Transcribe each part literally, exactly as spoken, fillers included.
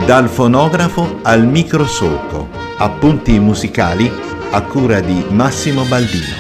Dal fonografo al microsolco. Appunti musicali a cura di Massimo Baldino.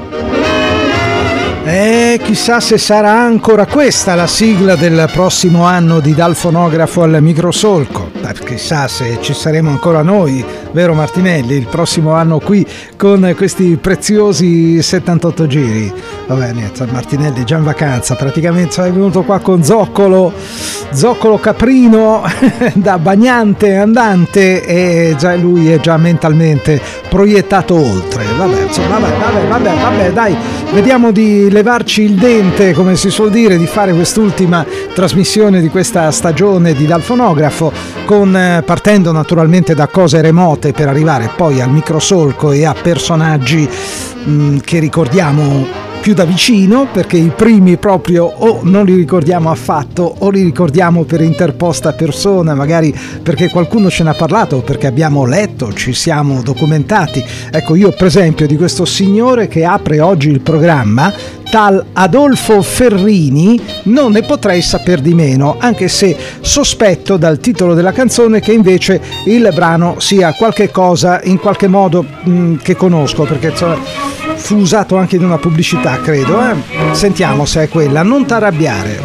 E chissà se sarà ancora questa la sigla del prossimo anno di Dal fonografo al microsolco. Chissà se ci saremo ancora noi, vero Martinelli, il prossimo anno qui con questi preziosi settantotto giri. Vabbè, niente, Martinelli è già in vacanza, praticamente è venuto qua con zoccolo, zoccolo caprino da bagnante andante e già lui è già mentalmente proiettato oltre. Vabbè, insomma, vabbè, vabbè, vabbè, vabbè, dai, vediamo di levarci il dente, come si suol dire, di fare quest'ultima trasmissione di questa stagione di Dal fonografo, con, eh, partendo naturalmente da cose remote per arrivare poi al microsolco e a personaggi mh, che ricordiamo più da vicino, perché i primi proprio o non li ricordiamo affatto o li ricordiamo per interposta persona, magari perché qualcuno ce n'ha parlato o perché abbiamo letto, ci siamo documentati. Ecco, io per esempio di questo signore che apre oggi il programma, tal Adolfo Ferrini, non ne potrei saper di meno, anche se sospetto dal titolo della canzone che invece il brano sia qualche cosa in qualche modo mh, che conosco, perché insomma, fu usato anche in una pubblicità, credo. Eh? Sentiamo se è quella. Non t'arrabbiare.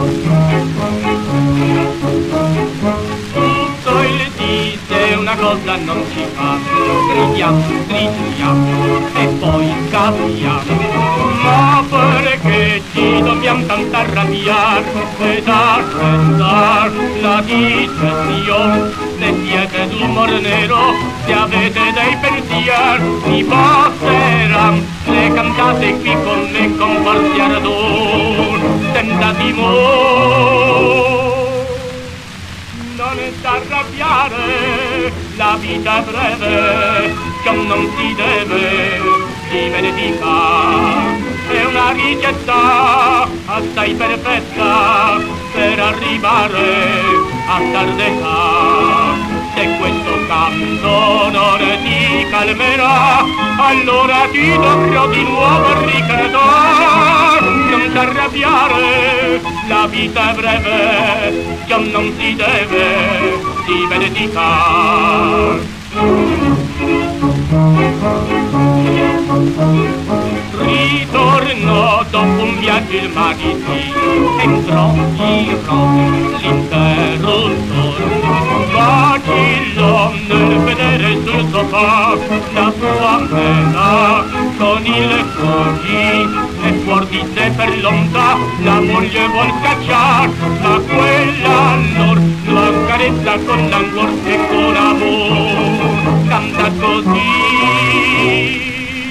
Tutto il dì se una cosa non ci fa, gridiamo, gridiamo e poi capiamo. Ma perché ci dobbiamo tanto arrabbiare ed aspettare la digestione? Se siete d'umor nero, se avete dei pensieri, mi basteranno le cantate qui con me con forza ardore, senza timore. Non t'arrabbiare, la vita è breve, ciò non si deve dimenticare. È una ricetta assai perfetta per arrivare a tardetà. Se questo canto non ti calmerà, allora ti dovrò di nuovo ricordare. Non t'arrabbiare, la vita è breve, ciò non si deve dimenticare. Ritornò dopo un viaggio il magazzino, entrò, girò l'interruttore, vacillò nel vedere sul sofà la sua mela con il cugino e fuor di sé per l'onda la moglie vuol cacciar, ma quella allora lo accarezza con languor e con amor, canta così.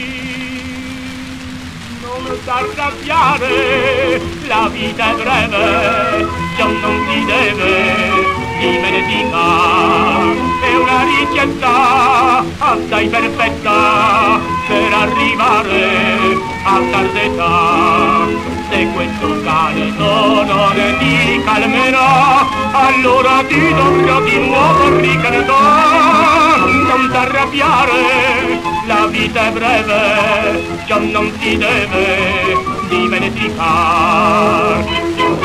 Non t'arrabbiare, la vita è breve, ciò non si deve dimenticare. È una ricetta assai perfetta per arrivare a tardetà. Se questo caldo non ti calmerà, allora ti dovrò di nuovo ricordare. Non t'arrabbiare, la vita è breve, ciò non si deve dimenticare.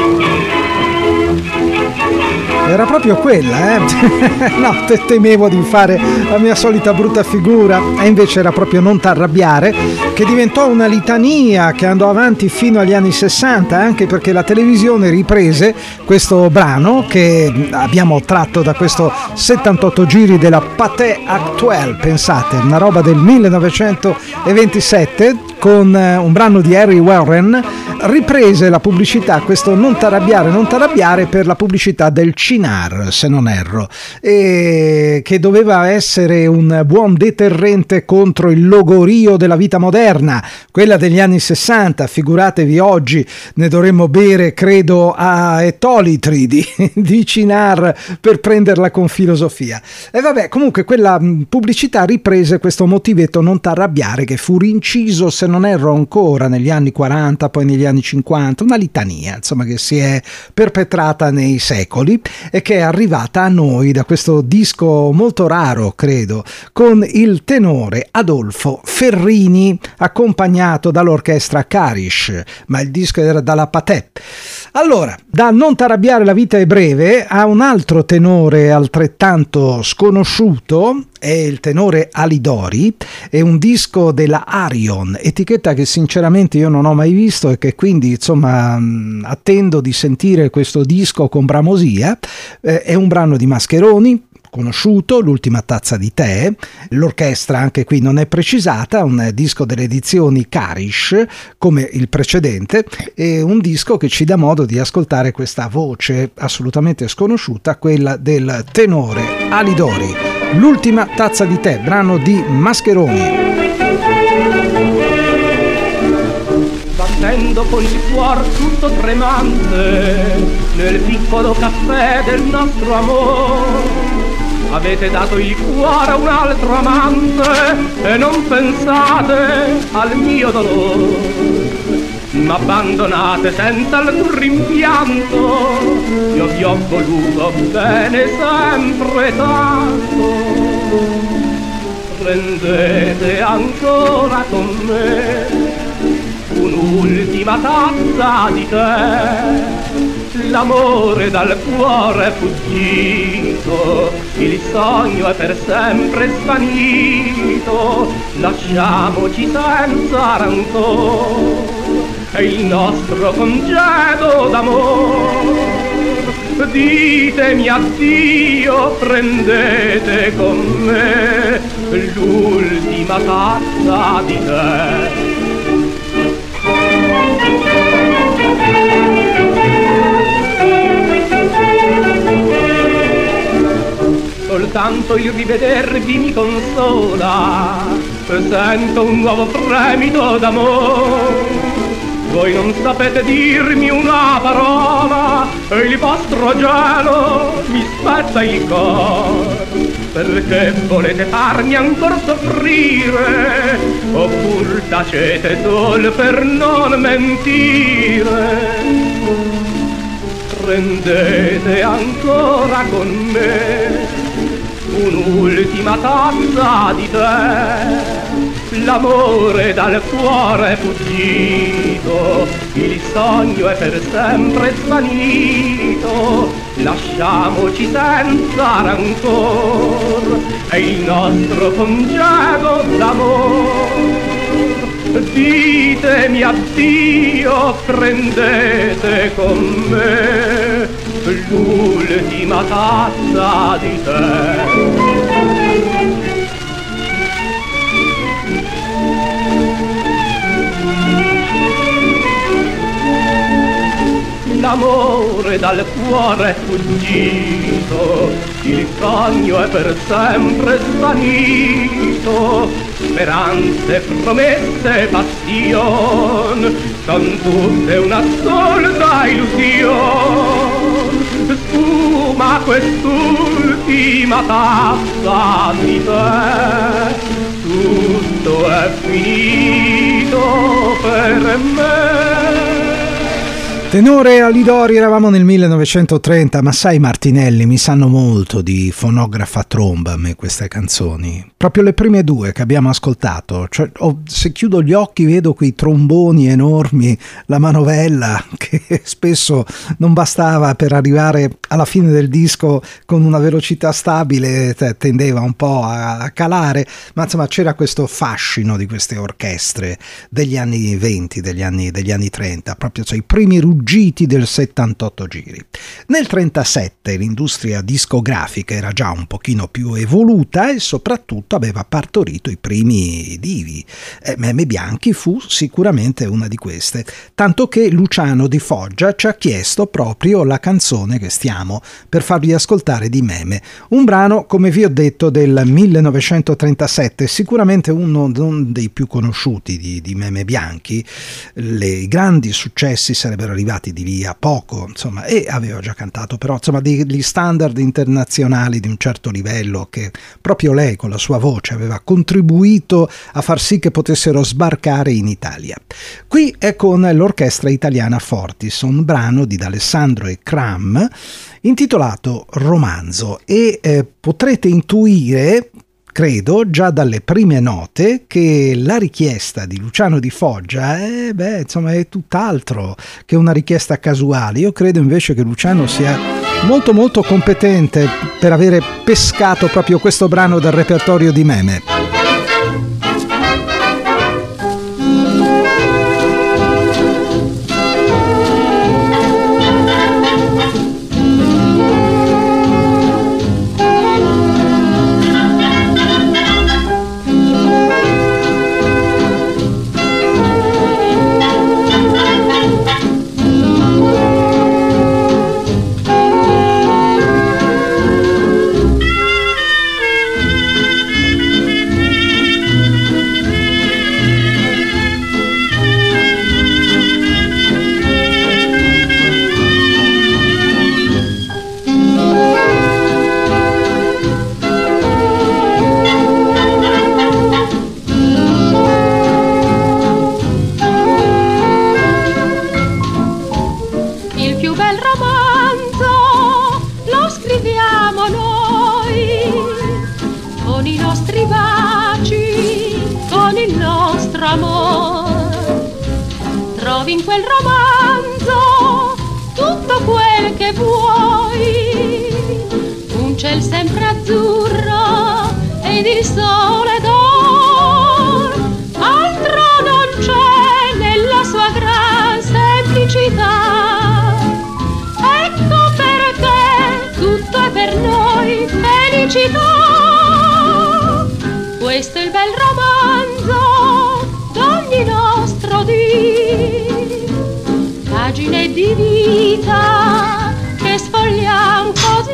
Era proprio quella, eh? No, te- temevo di fare la mia solita brutta figura, e invece era proprio Non t'arrabbiare, che diventò una litania che andò avanti fino agli anni sessanta, anche perché la televisione riprese questo brano che abbiamo tratto da questo settantotto giri della Pathé Actuelle, pensate, una roba del millenovecentoventisette, con un brano di Harry Warren, riprese la pubblicità, questo Non t'arrabbiare, non t'arrabbiare, per la pubblicità del Cynar, se non erro, e che doveva essere un buon deterrente contro il logorio della vita moderna, quella degli anni sessanta. Figuratevi oggi, ne dovremmo bere credo a ettolitri di, di Cynar per prenderla con filosofia. E vabbè, comunque quella pubblicità riprese questo motivetto Non t'arrabbiare, che fu rinciso, se non erro ancora negli anni quaranta, poi negli anni anni cinquanta, una litania insomma che si è perpetrata nei secoli e che è arrivata a noi da questo disco molto raro, credo, con il tenore Adolfo Ferrini accompagnato dall'orchestra Karish, ma il disco era dalla Pathé. Allora, da Non t'arrabbiare, la vita è breve, a un altro tenore altrettanto sconosciuto, è il tenore Alidori, è un disco della Arion, etichetta che sinceramente io non ho mai visto e che quindi insomma attendo di sentire questo disco con bramosia. Eh, è un brano di Mascheroni, conosciuto, L'ultima tazza di tè, l'orchestra anche qui non è precisata, un disco delle edizioni Karish come il precedente, e un disco che ci dà modo di ascoltare questa voce assolutamente sconosciuta, quella del tenore Alidori. L'ultima tazza di tè, brano di Mascheroni. Battendo con il cuor tutto tremante nel piccolo caffè del nostro amore, avete dato il cuore a un altro amante e non pensate al mio dolore. M'abbandonate senza alcun rimpianto, io vi ho voluto bene sempre tanto. Prendete ancora con me un'ultima tazza di tè, l'amore dal cuore è fuggito, il sogno è per sempre svanito, lasciamoci senza rancore, è il nostro congedo d'amore. Ditemi addio, prendete con me l'ultima tazza di tè. Soltanto il rivedervi mi consola, sento un nuovo fremito d'amore. Voi non sapete dirmi una parola e il vostro gelo mi spezza il cuore. Perché volete farmi ancora soffrire, oppur tacete sol per non mentire. Prendete ancora con me un'ultima tazza di tè, l'amore dal cuore è fuggito, il sogno è per sempre svanito, lasciamoci senza rancor, è il nostro congedo d'amor. Ditemi addio, prendete con me l'ultima tazza di tè. L'amore dal cuore è fuggito, il sogno è per sempre svanito, speranze, promesse, passion, son tutte una sola illusione. Sfuma quest'ultima tazza di tè, tutto è finito per me. Tenore Alidori, eravamo nel millenovecentotrenta, ma sai Martinelli, mi sanno molto di fonografa tromba a me queste canzoni, proprio le prime due che abbiamo ascoltato, cioè, oh, se chiudo gli occhi vedo quei tromboni enormi, la manovella che spesso non bastava per arrivare alla fine del disco con una velocità stabile, tendeva un po' a calare, ma insomma c'era questo fascino di queste orchestre degli anni venti, degli anni, degli anni trenta, proprio cioè, i primi ruggiti del settantotto giri. Nel trentasette l'industria discografica era già un pochino più evoluta e soprattutto aveva partorito i primi divi. Eh, Meme Bianchi fu sicuramente una di queste, tanto che Luciano Di Foggia ci ha chiesto proprio la canzone che stiamo per farvi ascoltare di Meme, un brano, come vi ho detto, del millenovecentotrentasette, sicuramente uno dei più conosciuti di, di Meme Bianchi. Le, i grandi successi sarebbero arrivati arrivati di lì a poco, insomma, e aveva già cantato però insomma degli standard internazionali di un certo livello che proprio lei con la sua voce aveva contribuito a far sì che potessero sbarcare in Italia. Qui è con l'orchestra italiana Fortis, un brano di D'Alessandro e Cram intitolato Romanzo, e eh, potrete intuire, credo, già dalle prime note che la richiesta di Luciano Di Foggia è, beh, insomma, è tutt'altro che una richiesta casuale. Io credo invece che Luciano sia molto molto competente per avere pescato proprio questo brano dal repertorio di Meme. In quel romanzo tutto quel che vuoi, un ciel sempre azzurro ed il sole d'oro, altro non c'è nella sua gran semplicità. Ecco perché tutto è per noi felicità. Questo è il bel romanzo d'ogni nostro dì, pagine di vita che sfogliamo così.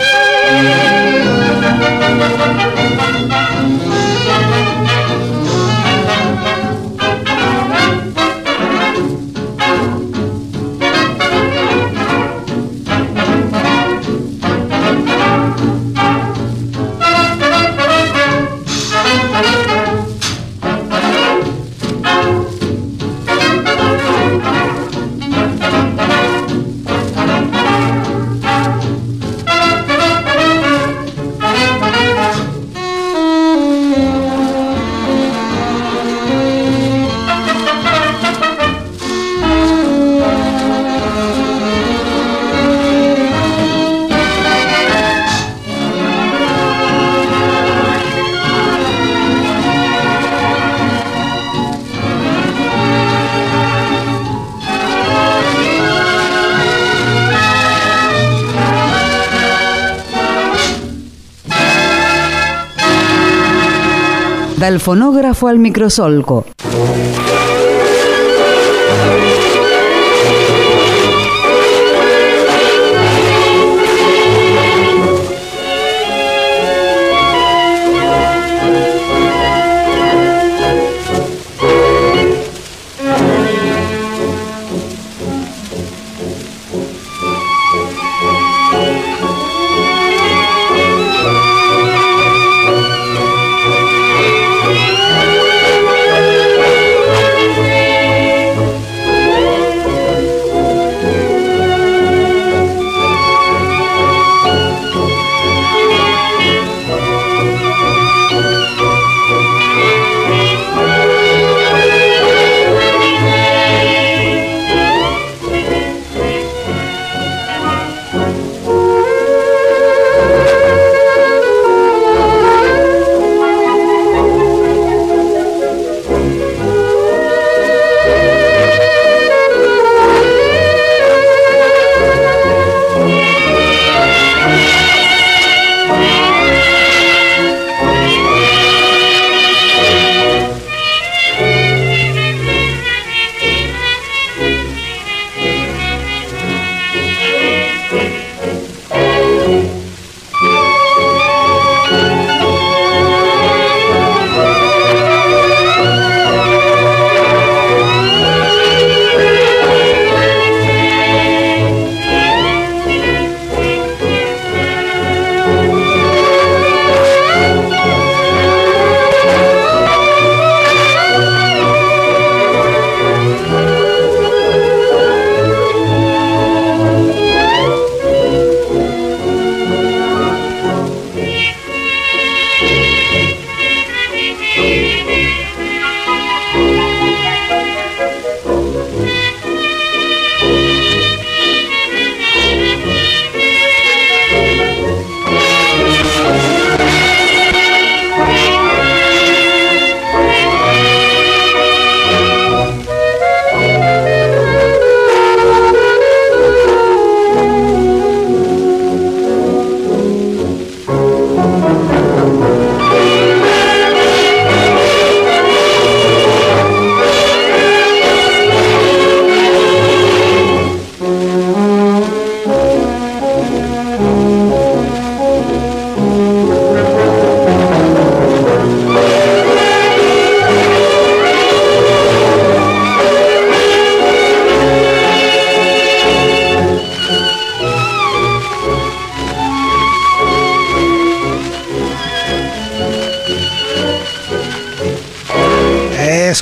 Dal fonografo al microsolco.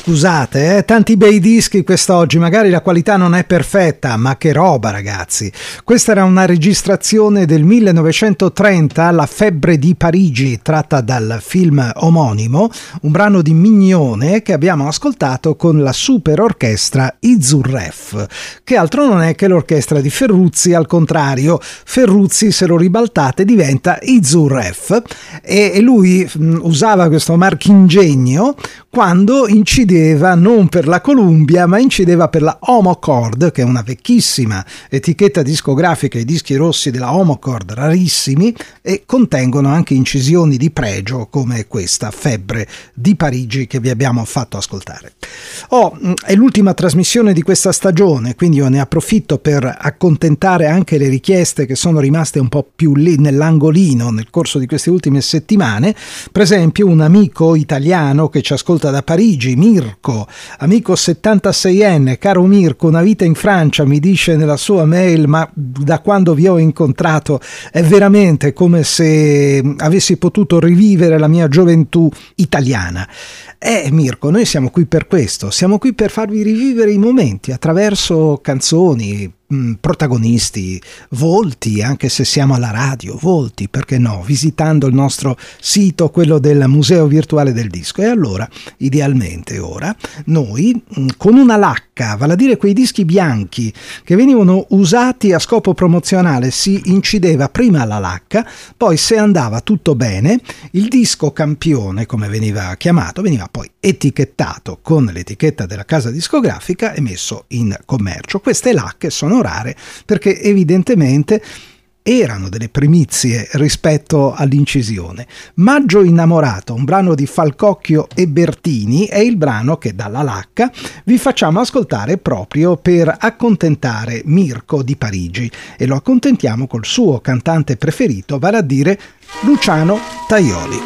scusate, eh? Tanti bei dischi quest'oggi, magari la qualità non è perfetta, ma che roba ragazzi. Questa era una registrazione del millenovecentotrenta, La febbre di Parigi, tratta dal film omonimo, un brano di Mignone che abbiamo ascoltato con la super orchestra I Zurref, che altro non è che l'orchestra di Ferruzzi, al contrario, Ferruzzi se lo ribaltate diventa I Zurref, e lui mh, usava questo marchingegno quando incideva non per la Columbia ma incideva per la Homochord, che è una vecchissima etichetta discografica. I dischi rossi della Homochord rarissimi e contengono anche incisioni di pregio come questa Febbre di Parigi che vi abbiamo fatto ascoltare. Oh, è l'ultima trasmissione di questa stagione, quindi io ne approfitto per accontentare anche le richieste che sono rimaste un po' più lì nell'angolino nel corso di queste ultime settimane. Per esempio un amico italiano che ci ascolta da Parigi, Mirko, amico settantaseienne, caro Mirko, una vita in Francia, mi dice nella sua mail, ma da quando vi ho incontrato è veramente come se avessi potuto rivivere la mia gioventù italiana. Eh Mirko, noi siamo qui per questo, siamo qui per farvi rivivere i momenti attraverso canzoni, protagonisti, volti, anche se siamo alla radio, volti, perché no, visitando il nostro sito, quello del Museo Virtuale del Disco. E allora, idealmente ora, noi con una lacca, vale a dire quei dischi bianchi che venivano usati a scopo promozionale, si incideva prima la lacca, poi se andava tutto bene, il disco campione, come veniva chiamato, veniva poi etichettato con l'etichetta della casa discografica e messo in commercio. Queste lacche sono rare perché evidentemente erano delle primizie rispetto all'incisione. Maggio innamorato, un brano di Falcocchio e Bertini, è il brano che dalla lacca vi facciamo ascoltare proprio per accontentare Mirko di Parigi, e lo accontentiamo col suo cantante preferito, vale a dire Luciano Tajoli.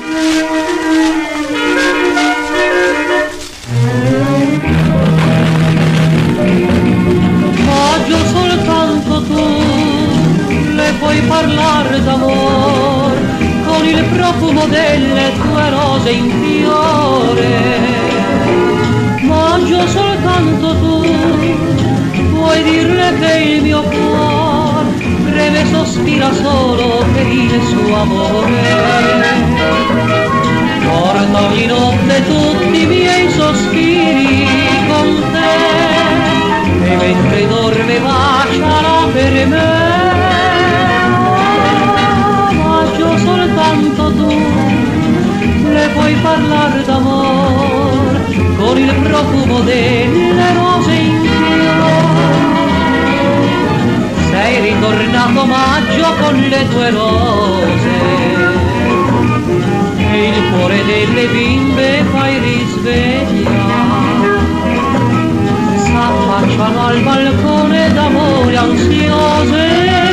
Maggio soltanto tu le puoi parlare d'amor con il profumo delle tue rose in fiore. Maggio soltanto tu puoi dirle che il mio cuore breve sospira solo per il suo amore. Porta ogni notte tutti i miei sospiri con te e mentre dorme baciala per me. Maggio soltanto tu le puoi parlare d'amor con il profumo delle rose in fiore. Sei ritornato maggio con le tue rose e il cuore delle bimbe fai risvegliare. S'affacciano al balcone d'amore ansiose,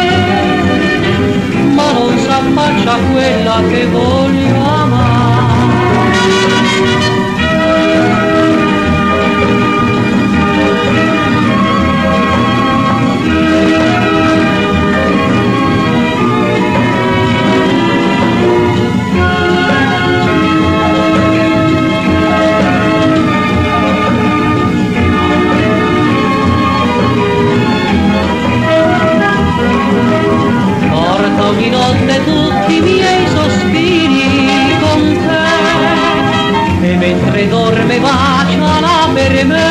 ma non s'affaccia quella che voglio amare. Ogni notte tutti i miei sospiri con te e mentre dorme baciala per me.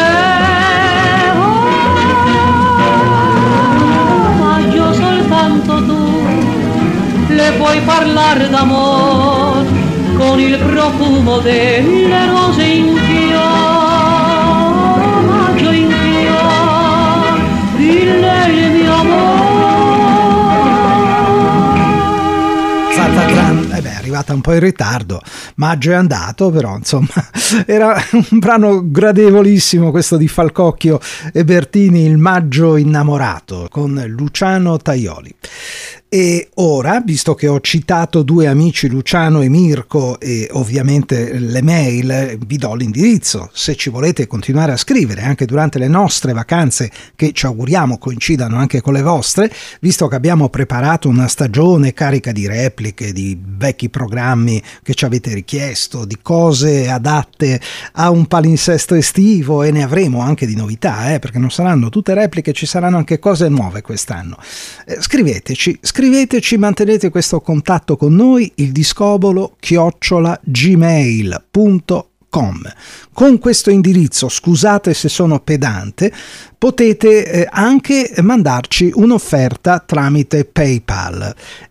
Oh, maggio soltanto tu le puoi parlare d'amor con il profumo delle rose in fiore. Maggio in fiore, dille il mio amore. Eh beh, è arrivata un po' in ritardo, maggio è andato, però insomma era un brano gradevolissimo questo di Falcocchio e Bertini, il Maggio innamorato con Luciano Tajoli. E ora, visto che ho citato due amici, Luciano e Mirko, e ovviamente le mail, vi do l'indirizzo. Se ci volete continuare a scrivere anche durante le nostre vacanze, che ci auguriamo coincidano anche con le vostre, visto che abbiamo preparato una stagione carica di repliche, di vecchi programmi che ci avete richiesto, di cose adatte a un palinsesto estivo, e ne avremo anche di novità, eh, perché non saranno tutte repliche, ci saranno anche cose nuove quest'anno. Eh, scriveteci, scriveteci, mantenete questo contatto con noi, il discobolo chiocciola gmail punto com. Con questo indirizzo, scusate se sono pedante, potete eh, anche mandarci un'offerta tramite PayPal.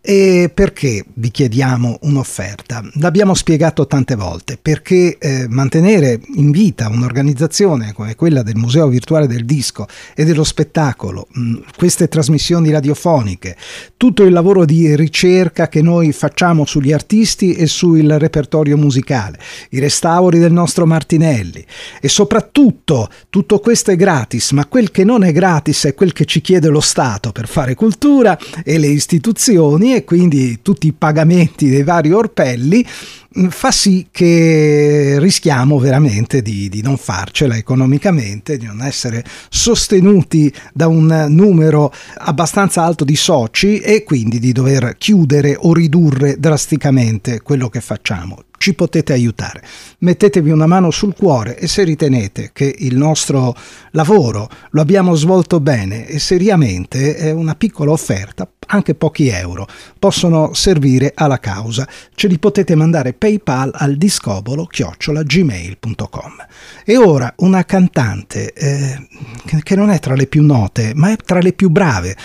E perché vi chiediamo un'offerta? L'abbiamo spiegato tante volte, perché eh, mantenere in vita un'organizzazione come quella del Museo Virtuale del Disco e dello Spettacolo, mh, queste trasmissioni radiofoniche, tutto il lavoro di ricerca che noi facciamo sugli artisti e sul repertorio musicale, i restauri del nostro Martinelli, e soprattutto tutto questo è gratis, ma quel che non è gratis è quel che ci chiede lo Stato per fare cultura e le istituzioni, e quindi tutti i pagamenti dei vari orpelli fa sì che rischiamo veramente di, di non farcela economicamente, di non essere sostenuti da un numero abbastanza alto di soci, e quindi di dover chiudere o ridurre drasticamente quello che facciamo. Ci potete aiutare, mettetevi una mano sul cuore, e se ritenete che il nostro lavoro lo abbiamo svolto bene e seriamente, è una piccola offerta, anche pochi euro, possono servire alla causa. Ce li potete mandare PayPal al discobolo chiocciola gmail punto com. E ora una cantante eh, che non è tra le più note, ma è tra le più brave,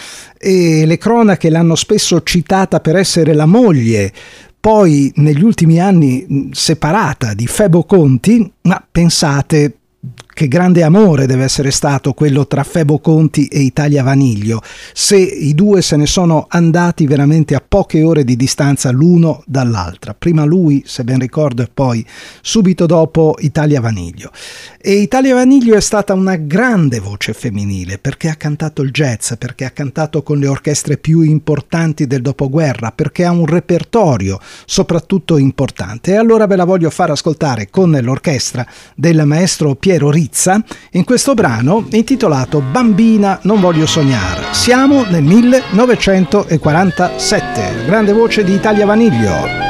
e le cronache l'hanno spesso citata per essere la moglie, poi negli ultimi anni separata, di Febo Conti, ma pensate che grande amore deve essere stato quello tra Febo Conti e Italia Vaniglio, se i due se ne sono andati veramente a poche ore di distanza l'uno dall'altra. Prima lui, se ben ricordo, e poi subito dopo Italia Vaniglio. E Italia Vaniglio è stata una grande voce femminile, perché ha cantato il jazz, perché ha cantato con le orchestre più importanti del dopoguerra, perché ha un repertorio soprattutto importante. E allora ve la voglio far ascoltare con l'orchestra del maestro Piero Rizza, in questo brano intitolato Bambina non voglio sognare. Siamo nel millenovecentoquarantasette, grande voce di Italia Vaniglio.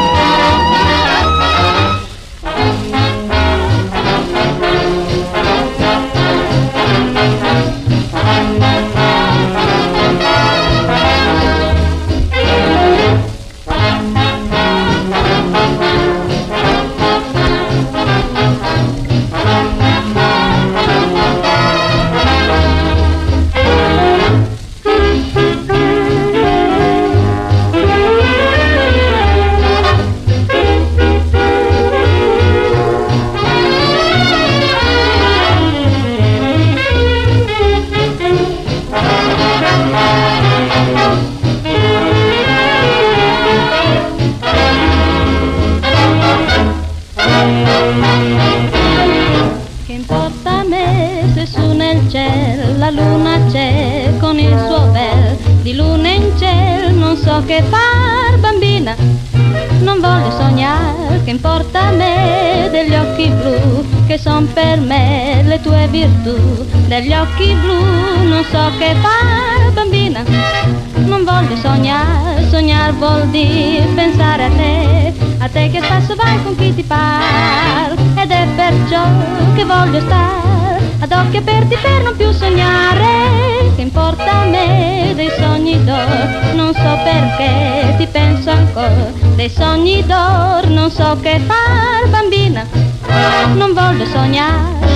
Che far, bambina, non voglio sognare, che importa a me degli occhi blu, che son per me le tue virtù. Degli occhi blu non so che far, bambina, non voglio sognare, sognare vuol dire pensare a te, a te che spesso vai con chi ti par, ed è perciò che voglio stare ad occhi aperti per non più sognare, che importa a me dei sogni d'oro, non so perché ti penso ancora, dei sogni d'oro non so che far, bambina, non voglio sognare.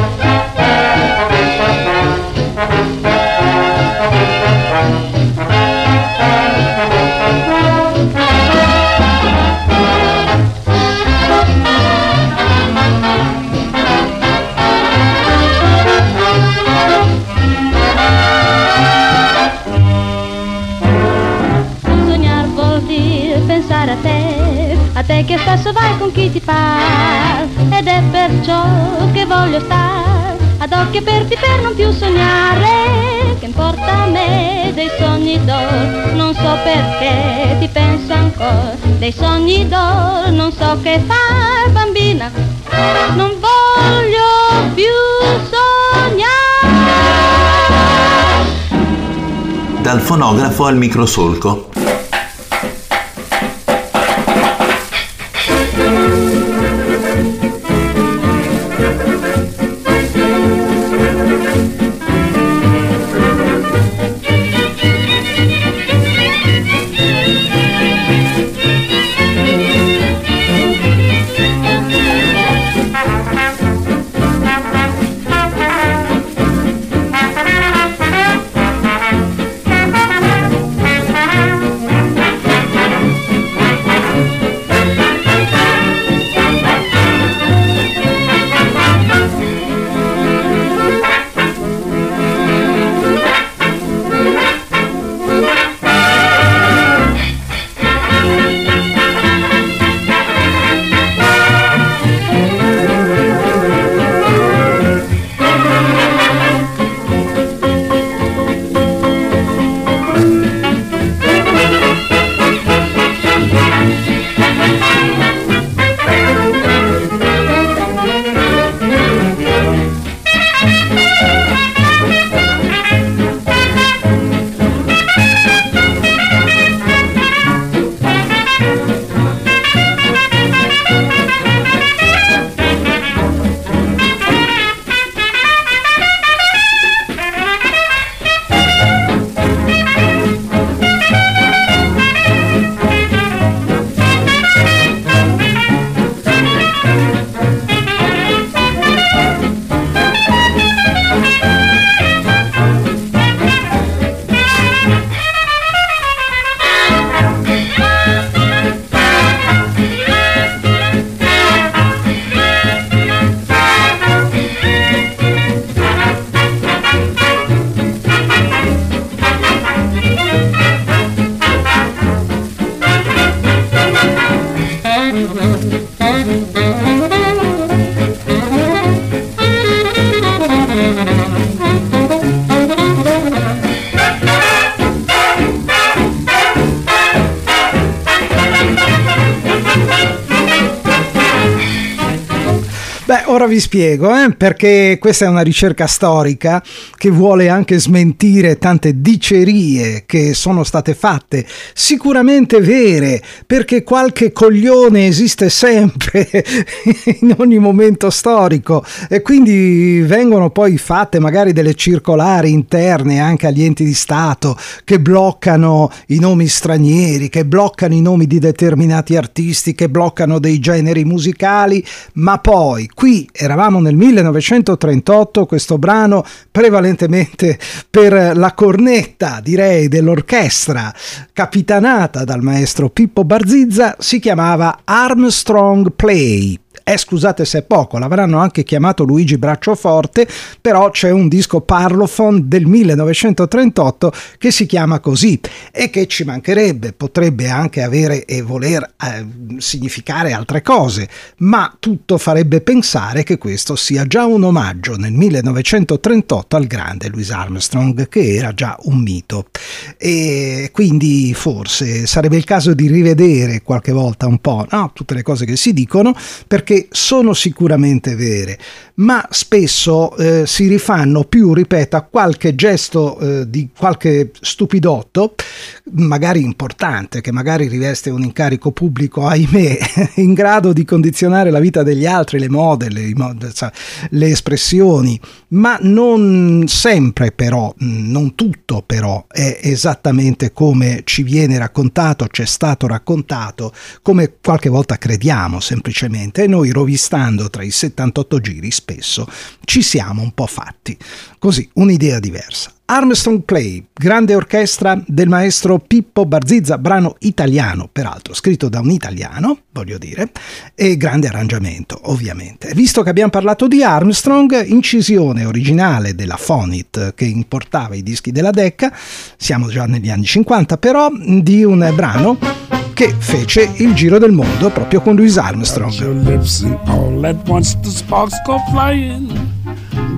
A te, a te che spesso vai con chi ti par, ed è perciò che voglio stare ad occhi aperti per non più sognare. Che importa a me dei sogni d'oro, non so perché ti penso ancora. Dei sogni d'oro non so che far, bambina, non voglio più sognare. Dal fonografo al microsolco. Ora vi spiego, eh, perché questa è una ricerca storica che vuole anche smentire tante dicerie che sono state fatte, sicuramente vere, perché qualche coglione esiste sempre in ogni momento storico, e quindi vengono poi fatte magari delle circolari interne anche agli enti di Stato che bloccano i nomi stranieri, che bloccano i nomi di determinati artisti, che bloccano dei generi musicali, ma poi qui eravamo nel millenovecentotrentotto, questo brano prevalentemente per la cornetta, direi, dell'orchestra capitanata dal maestro Pippo Barzizza si chiamava Armstrong Play. Eh, scusate se è poco, l'avranno anche chiamato Luigi Bracciaforte, però c'è un disco Parlophone del millenovecentotrentotto che si chiama così, e che ci mancherebbe, potrebbe anche avere e voler eh, significare altre cose, ma tutto farebbe pensare che questo sia già un omaggio nel millenovecentotrentotto al grande Louis Armstrong, che era già un mito, e quindi forse sarebbe il caso di rivedere qualche volta un po', no, tutte le cose che si dicono, perché sono sicuramente vere, ma spesso eh, si rifanno più, ripeto, a qualche gesto eh, di qualche stupidotto, magari importante, che magari riveste un incarico pubblico, ahimè, in grado di condizionare la vita degli altri, le mode, le, le espressioni, ma non sempre però, non tutto però è esattamente come ci viene raccontato, ci è stato raccontato, come qualche volta crediamo semplicemente, e noi rovistando tra i settantotto giri spesso ci siamo un po' fatti così un'idea diversa. Armstrong Play, grande orchestra del maestro Pippo Barzizza, brano italiano peraltro, scritto da un italiano, voglio dire, e grande arrangiamento ovviamente. Visto che abbiamo parlato di Armstrong, incisione originale della Fonit che importava i dischi della Decca, siamo già negli anni cinquanta però, di un brano che fece il giro del mondo proprio con Louis Armstrong.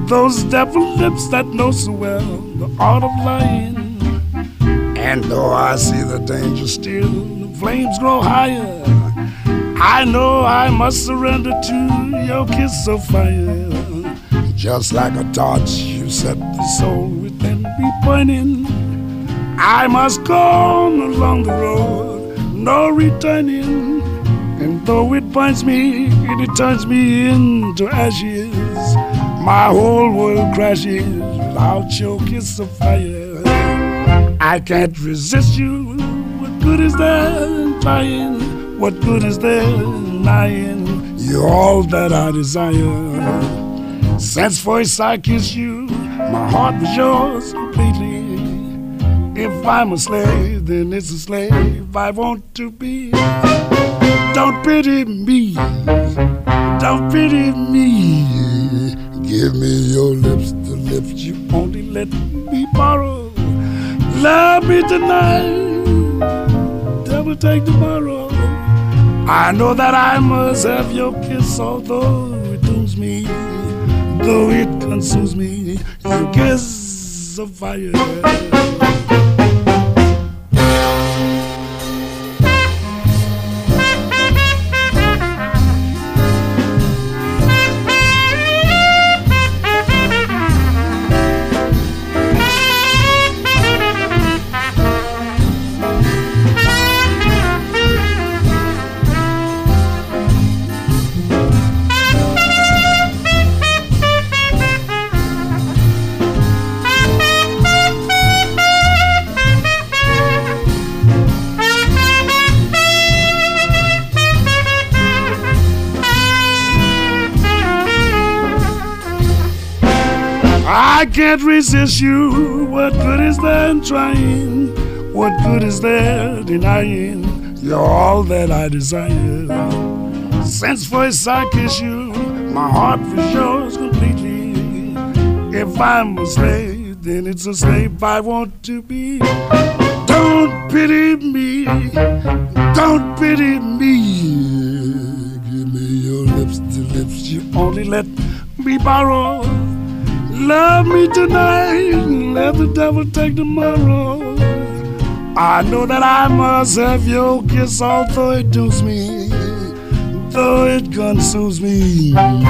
those devil lips that know so well the art of lying. And though I see the danger still, the flames grow higher, I know I must surrender to your kiss of fire. Just like a torch you set the soul within me burning, I must go on along the road, no returning. And though it burns me, it turns me into ashes, my whole world crashes without your kiss of fire. I can't resist you, what good is there in trying? What good is there in lying? You're all that I desire. Since first I kissed you, my heart was yours completely. If I'm a slave, then it's a slave I want to be. Don't pity me, don't pity me. Give me your lips, the lips you only let me borrow. Love me tonight, devil take tomorrow. I know that I must have your kiss, although it dooms me, though it consumes me. Your kiss of fire. I can't resist you, what good is there in trying? What good is there denying? You're all that I desire. Since first I kissed you, my heart was yours completely. If I'm a slave, then it's a slave I want to be. Don't pity me, don't pity me. Give me your lips, the lips you only let me borrow. Love me tonight, let the devil take tomorrow. I know that I must have your kiss, although it dooms me, though it consumes me.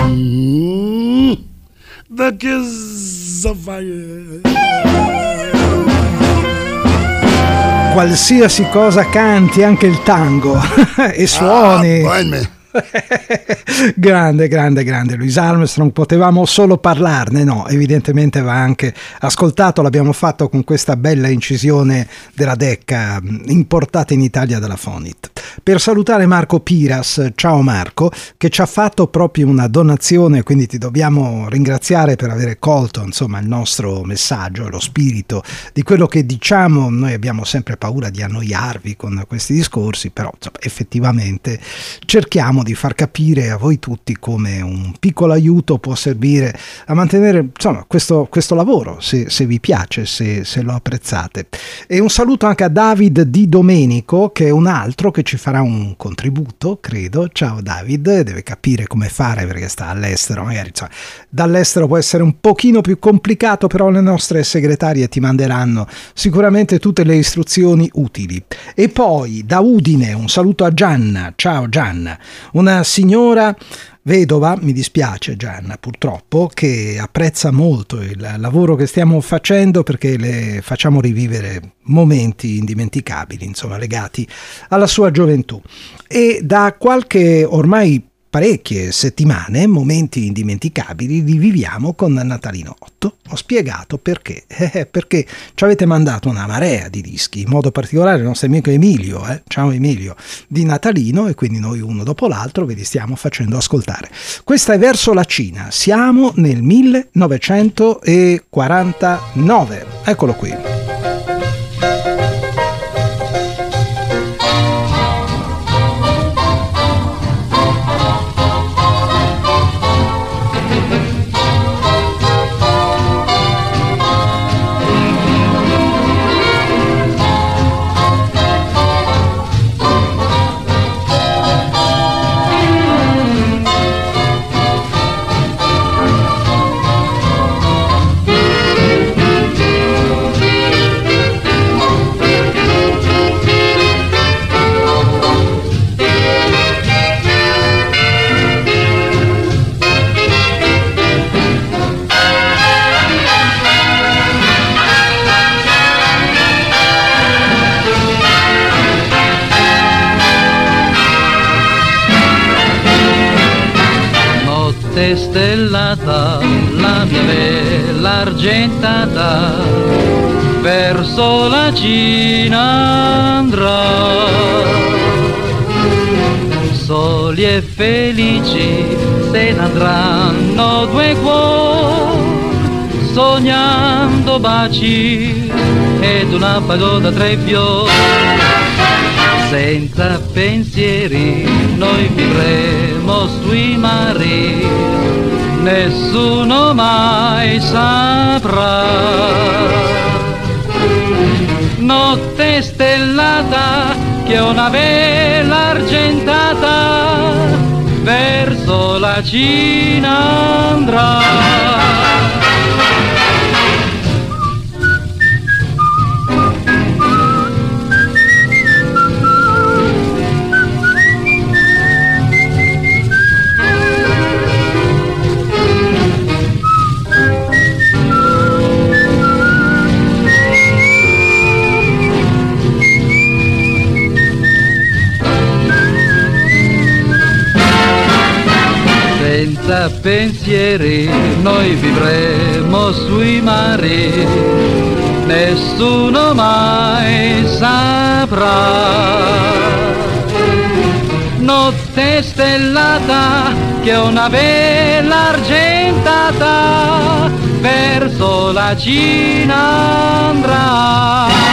The kiss of fire. Qualsiasi cosa canti, anche il tango e suoni. Ah, grande, grande, grande Louis Armstrong. Potevamo solo parlarne? No, evidentemente va anche ascoltato. L'abbiamo fatto con questa bella incisione della Decca importata in Italia dalla Fonit. Per salutare Marco Piras, ciao Marco, che ci ha fatto proprio una donazione, quindi ti dobbiamo ringraziare per aver colto insomma il nostro messaggio, lo spirito di quello che diciamo. Noi abbiamo sempre paura di annoiarvi con questi discorsi, però insomma, effettivamente cerchiamo di far capire a voi tutti come un piccolo aiuto può servire a mantenere insomma questo, questo lavoro, se, se vi piace, se, se lo apprezzate. E un saluto anche a David Di Domenico, che è un altro che ci farà un contributo, credo. Ciao David, deve capire come fare perché sta all'estero, magari insomma, dall'estero può essere un pochino più complicato, però le nostre segretarie ti manderanno sicuramente tutte le istruzioni utili. E poi da Udine un saluto a Gianna, ciao Gianna, una signora vedova, mi dispiace Gianna purtroppo, che apprezza molto il lavoro che stiamo facendo perché le facciamo rivivere momenti indimenticabili, insomma legati alla sua gioventù. E da qualche ormai parecchie settimane momenti indimenticabili li viviamo con Natalino otto. Ho spiegato perché, eh, perché ci avete mandato una marea di dischi, in modo particolare il nostro amico Emilio, eh, ciao Emilio, di Natalino, e quindi noi uno dopo l'altro ve li stiamo facendo ascoltare. Questa è Verso la Cina, siamo nel millenovecentoquarantanove, eccolo qui. notte stellata, la mia vela argentata verso la Cina andrà. Soli e felici se ne andranno due cuori, sognando baci ed una pagoda tra i fiori. Senza pensieri noi vivremo sui mari, nessuno mai saprà. Notte stellata che una vela argentata verso la Cina andrà. Senza pensieri noi vivremo sui mari, nessuno mai saprà. Notte stellata che una vela argentata verso la Cina andrà.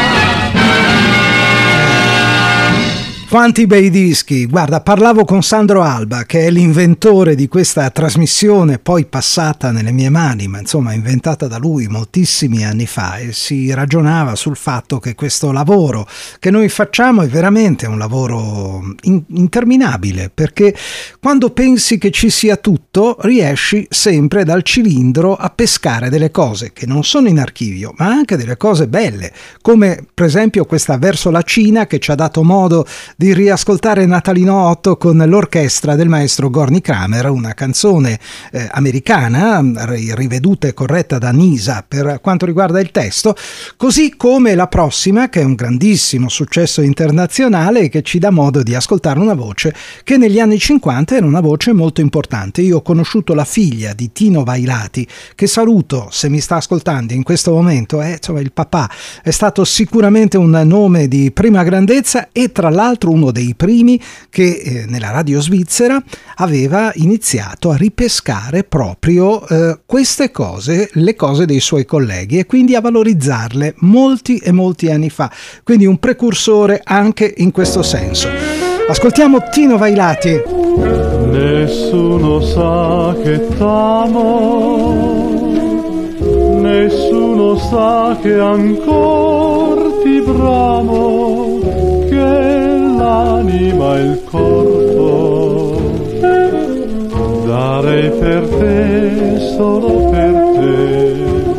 Quanti bei dischi! Guarda, parlavo con Sandro Alba, che è l'inventore di questa trasmissione, poi passata nelle mie mani, ma insomma inventata da lui moltissimi anni fa, e si ragionava sul fatto che questo lavoro che noi facciamo è veramente un lavoro in- interminabile, perché quando pensi che ci sia tutto, riesci sempre dal cilindro a pescare delle cose che non sono in archivio, ma anche delle cose belle, come per esempio questa Verso la Cina, che ci ha dato modo di riascoltare Natalino otto con l'orchestra del maestro Gorny Kramer, una canzone eh, americana riveduta e corretta da Nisa per quanto riguarda il testo, così come la prossima, che è un grandissimo successo internazionale e che ci dà modo di ascoltare una voce che negli anni cinquanta era una voce molto importante. Io ho conosciuto la figlia di Tino Vailati, che saluto se mi sta ascoltando in questo momento, eh, insomma il papà è stato sicuramente un nome di prima grandezza e tra l'altro uno dei primi che eh, nella radio svizzera aveva iniziato a ripescare proprio eh, queste cose, le cose dei suoi colleghi, e quindi a valorizzarle molti e molti anni fa, quindi un precursore anche in questo senso. Ascoltiamo Tino Vailati. Nessuno sa che t'amo, nessuno sa che ancor ti bramo, che l'anima e il corpo darei per te, solo per te.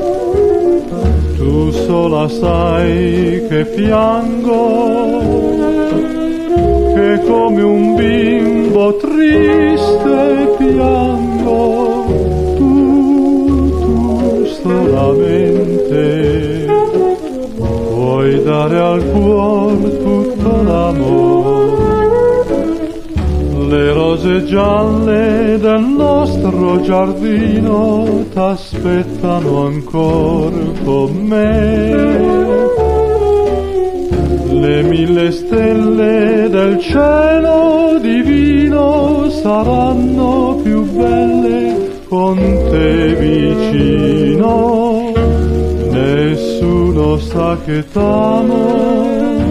Tu sola sai che piango, che come un bimbo triste piango. Tu, tu solamente puoi dare al cuore tutto l'amore. Le rose gialle del nostro giardino t'aspettano ancora con me. Le mille stelle del cielo divino saranno più belle con te vicino. Nessuno sa che t'amo,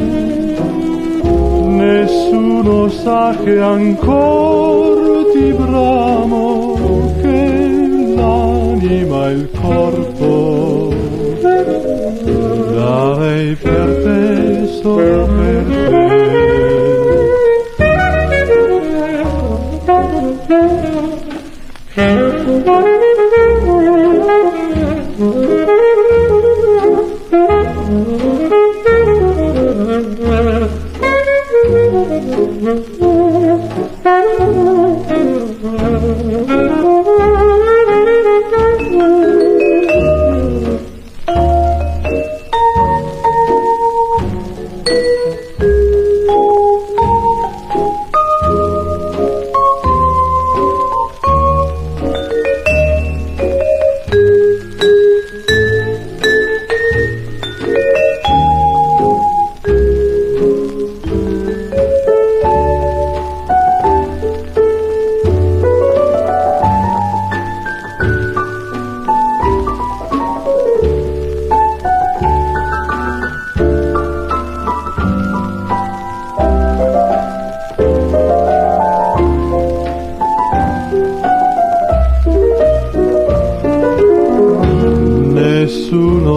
nessuno sa che ancora ti bramo, che l'anima e il corpo darei per te, solo per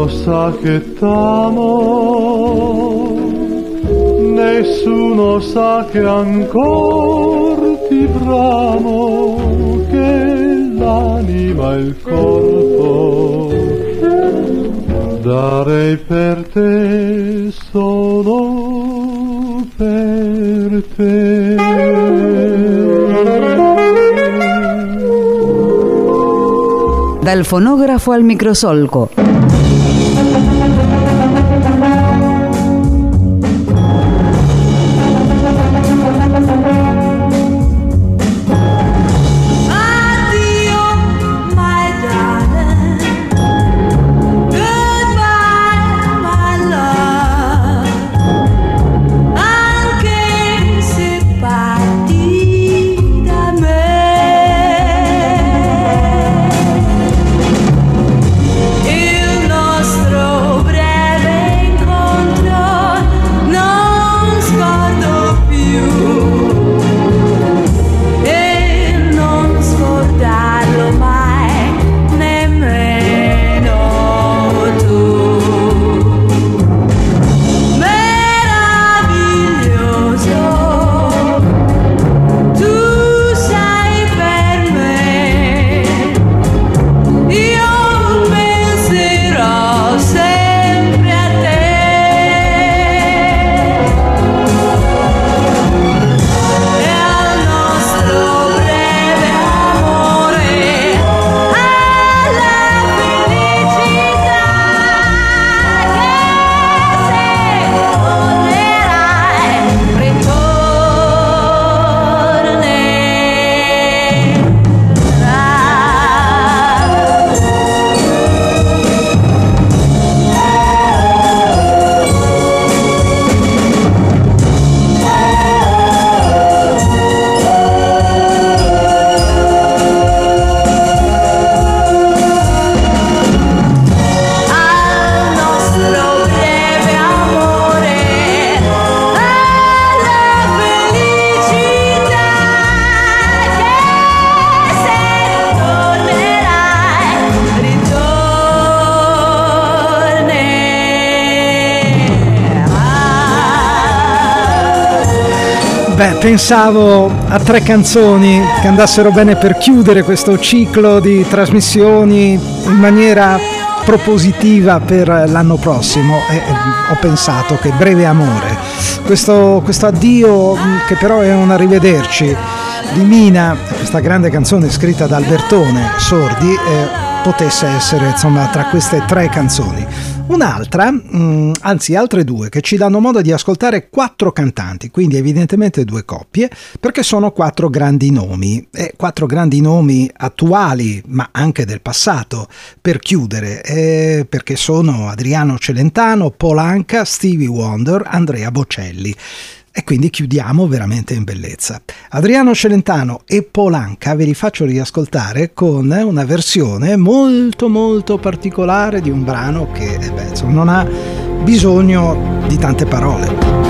Nessuno sa che t'amo, nessuno sa che ancor ti bramo, che l'anima e il corpo darei per te, solo per te. Dal fonografo al microsolco. Beh, pensavo a tre canzoni che andassero bene per chiudere questo ciclo di trasmissioni in maniera propositiva per l'anno prossimo e ho pensato che Breve Amore, questo, questo addio che però è un arrivederci di Mina, questa grande canzone scritta da Albertone Sordi, eh, potesse essere insomma tra queste tre canzoni. Un'altra, mh, anzi altre due, che ci danno modo di ascoltare quattro cantanti, quindi evidentemente due coppie, perché sono quattro grandi nomi, eh, quattro grandi nomi attuali, ma anche del passato, per chiudere, eh, perché sono Adriano Celentano, Paul Anka, Stevie Wonder, Andrea Bocelli. E quindi chiudiamo veramente in bellezza. Adriano Celentano e Paul Anka ve li faccio riascoltare con una versione molto molto particolare di un brano che eh beh, insomma, non ha bisogno di tante parole.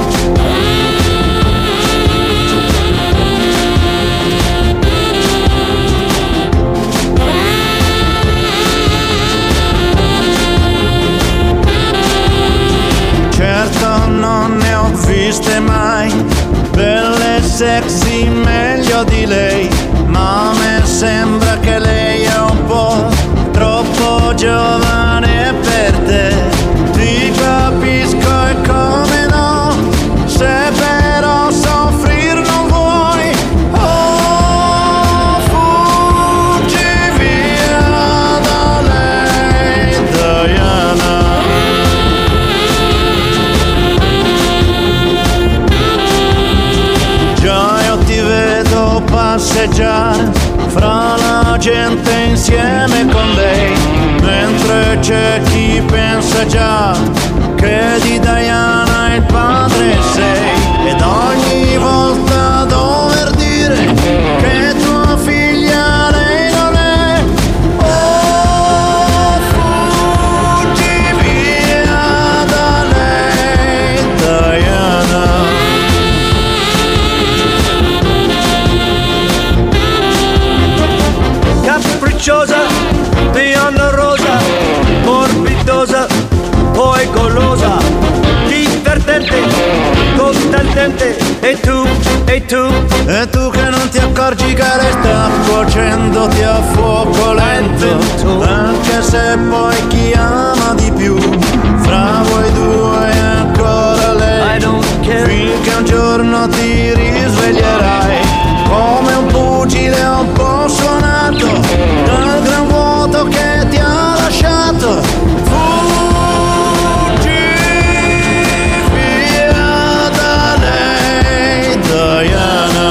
Certo non ne ho viste mai, belle sexy meglio di lei, ma mi sembra che lei è un po' troppo giovane per te. Ti capisco e come no, se però soffrir non vuoi, oh fuggi via da lei, Diana. Passeggiare fra la gente insieme con lei, mentre c'è chi pensa già che di Diana il padre sei, ed ogni volta dover dire che tua figlia lei non è, oh fuggi via da lei, Diana. Capricciosa, bionda rosa, morbidosa, E tu? E tu che non ti accorgi che lei sta cuocendoti a fuoco lento, anche se poi chi ama di più fra voi due è ancora lei. Finché un giorno ti risveglierai come un pugile un po' suonato dal gran vuoto che ti ha lasciato. Fuggi via da lei, Diana.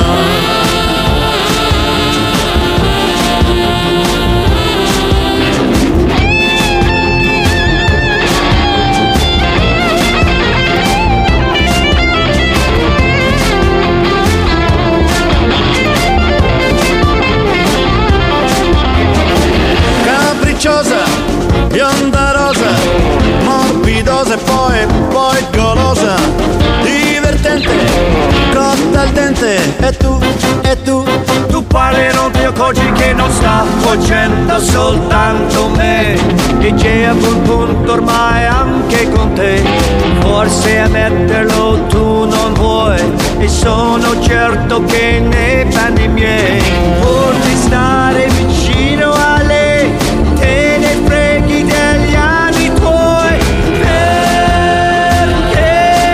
Bionda rosa, morbidosa e poi, poi golosa, divertente, cotta al dente. E tu, e tu, tu parli non ti accorgi che non sta facendo soltanto me, e c'è a quel punto ormai anche con te. Forse a metterlo tu non vuoi, e sono certo che nei panni miei pur di stare vicino a lei te ne freghi degli anni tuoi, perché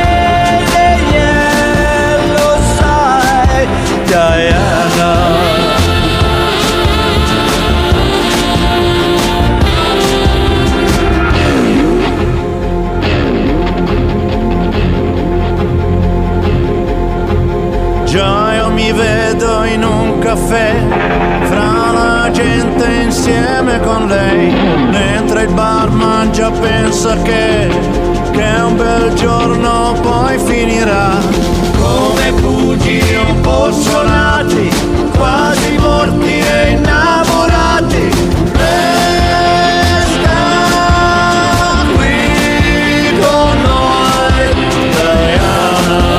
lei lo sai, Diana. Già io mi vedo in un caffè fra la gente insieme con lei, mentre il barman già pensa che, che un bel giorno poi finirà come pugili un po' suonati, quasi morti e innamorati. Resta qui con noi, Diana.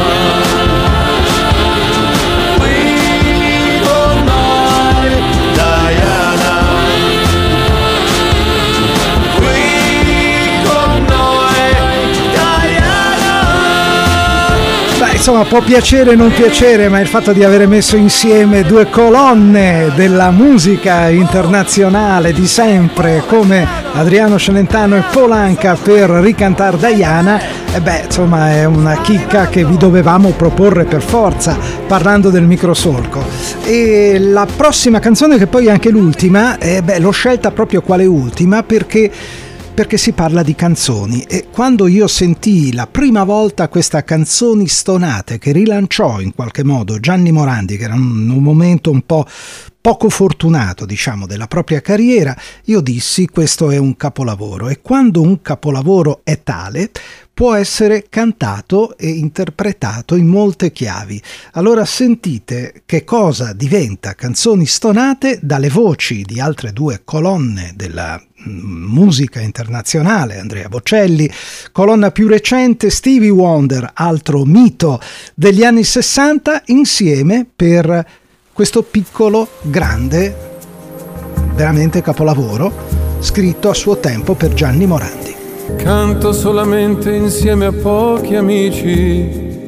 Insomma, può piacere o non piacere, ma il fatto di avere messo insieme due colonne della musica internazionale di sempre come Adriano Celentano e Polanca per ricantar Diana, e beh, insomma, è una chicca che vi dovevamo proporre per forza parlando del microsolco. E la prossima canzone, che poi è anche l'ultima, eh, beh, l'ho scelta proprio quale ultima perché perché si parla di canzoni, e quando io sentii la prima volta questa Canzoni Stonate che rilanciò in qualche modo Gianni Morandi, che era un, un momento un po' poco fortunato, diciamo, della propria carriera, io dissi: questo è un capolavoro. E quando un capolavoro è tale, può essere cantato e interpretato in molte chiavi. Allora sentite che cosa diventa Canzoni Stonate dalle voci di altre due colonne della musica internazionale, Andrea Bocelli, colonna più recente Stevie Wonder, altro mito degli anni sessanta, insieme per questo piccolo, grande, veramente capolavoro, scritto a suo tempo per Gianni Morandi. Canto solamente insieme a pochi amici,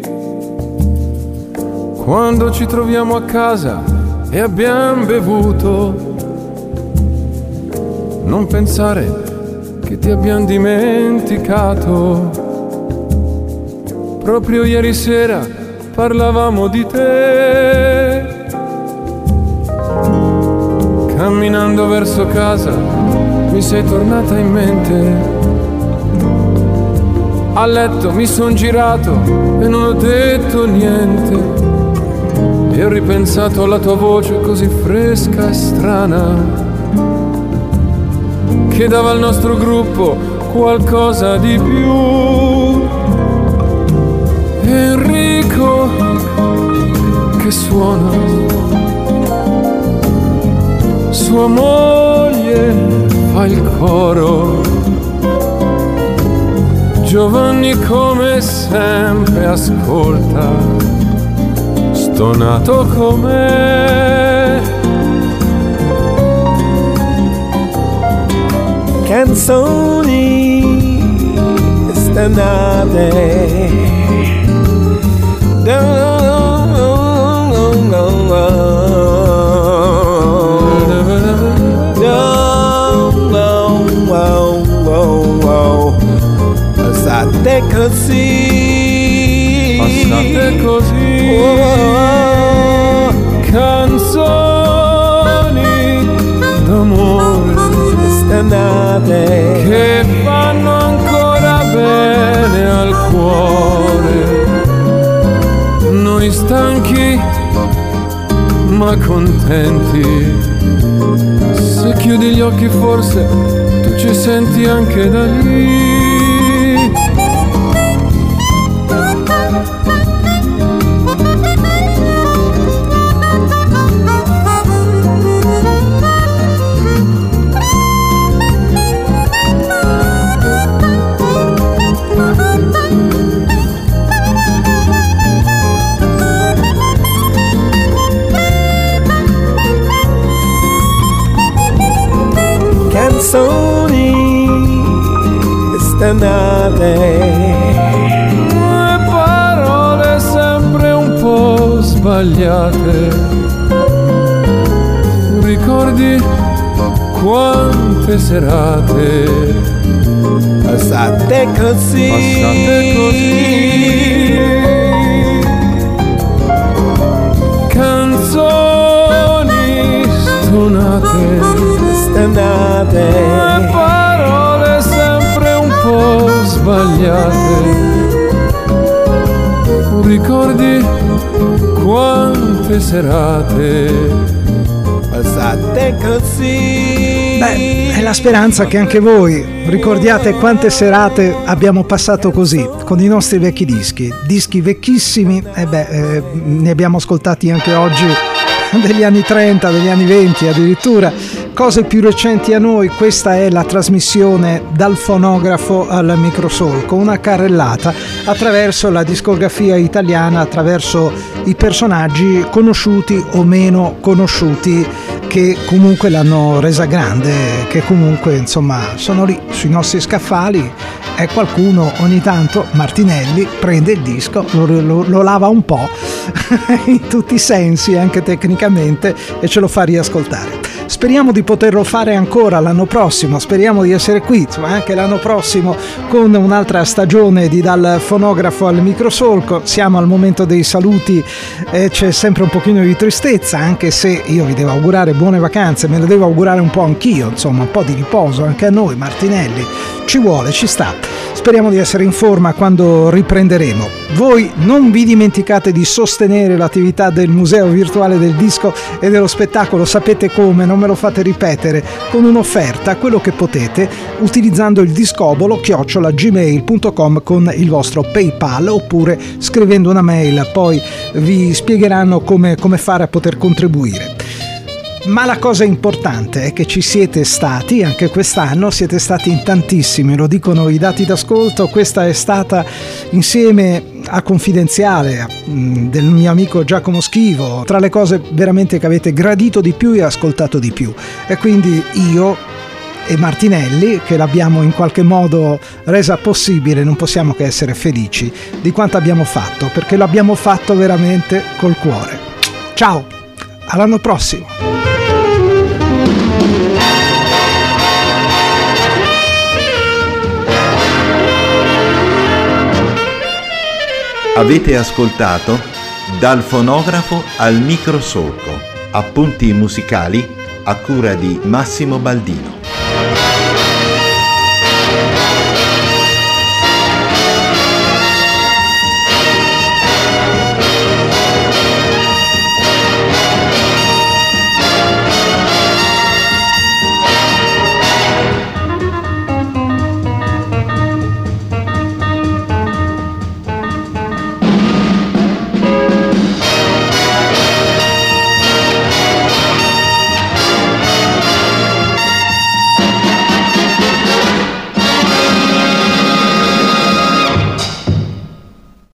quando ci troviamo a casa e abbiamo bevuto. Non pensare che ti abbiamo dimenticato. Proprio ieri sera parlavamo di te. Camminando verso casa mi sei tornata in mente. A letto mi son girato e non ho detto niente. E ho ripensato alla tua voce così fresca e strana, che dava al nostro gruppo qualcosa di più. Enrico che suona, sua moglie fa il coro, Giovanni come sempre ascolta, stonato com'è. Canzoni stonate, stennate che fanno ancora bene al cuore. Noi stanchi ma contenti, se chiudi gli occhi forse tu ci senti anche da lì. Canzoni stannate e parole sempre un po' sbagliate. Ricordi quante serate passate così, passate così. Canzoni stonate, stannate e parole sempre un po' sbagliate. Ricordi quante serate passate così. Beh, è la speranza che anche voi ricordiate quante serate abbiamo passato così, con i nostri vecchi dischi, dischi vecchissimi, e beh, eh, ne abbiamo ascoltati anche oggi degli anni trenta, degli anni venti addirittura, cose più recenti a noi. Questa è la trasmissione Dal fonografo al microsolco, una carrellata attraverso la discografia italiana, attraverso i personaggi conosciuti o meno conosciuti che comunque l'hanno resa grande, che comunque insomma sono lì sui nostri scaffali, e qualcuno ogni tanto, Martinelli, prende il disco, lo, lo, lo lava un po' in tutti i sensi, anche tecnicamente, e ce lo fa riascoltare. Speriamo di poterlo fare ancora l'anno prossimo, speriamo di essere qui anche l'anno prossimo con un'altra stagione di Dal fonografo al microsolco. Siamo al momento dei saluti e c'è sempre un pochino di tristezza, anche se io vi devo augurare buone vacanze, me le devo augurare un po' anch'io, insomma un po' di riposo anche a noi. Martinelli ci vuole, ci sta. Speriamo di essere in forma quando riprenderemo. Voi non vi dimenticate di sostenere l'attività del Museo Virtuale del Disco e dello Spettacolo, sapete come, non me lo fate ripetere, con un'offerta, quello che potete, utilizzando il discobolo chiocciola gmail punto com con il vostro PayPal, oppure scrivendo una mail, poi vi spiegheranno come, come fare a poter contribuire. Ma la cosa importante è che ci siete stati anche quest'anno, siete stati in tantissimi, lo dicono i dati d'ascolto. Questa è stata, insieme a Confidenziale del mio amico Giacomo Schivo, tra le cose veramente che avete gradito di più e ascoltato di più, e quindi io e Martinelli, che l'abbiamo in qualche modo resa possibile, non possiamo che essere felici di quanto abbiamo fatto, perché l'abbiamo fatto veramente col cuore. Ciao, all'anno prossimo. Avete ascoltato Dal fonografo al microsolco, appunti musicali a cura di Massimo Baldino.